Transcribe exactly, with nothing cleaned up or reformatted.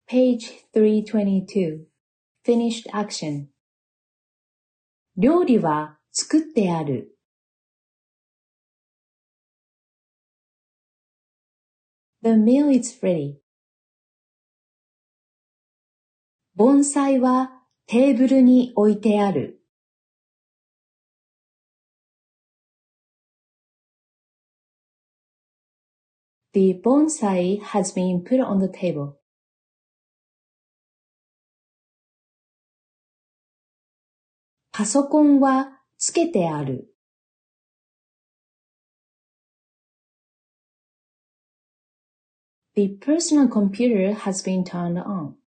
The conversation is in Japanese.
Page three twenty-two. Finished action. 料理は作ってある。The meal is ready. 盆栽はテーブルに置いてある。The bonsai has been put on the table. パソコンはつけてある。The personal computer has been turned on.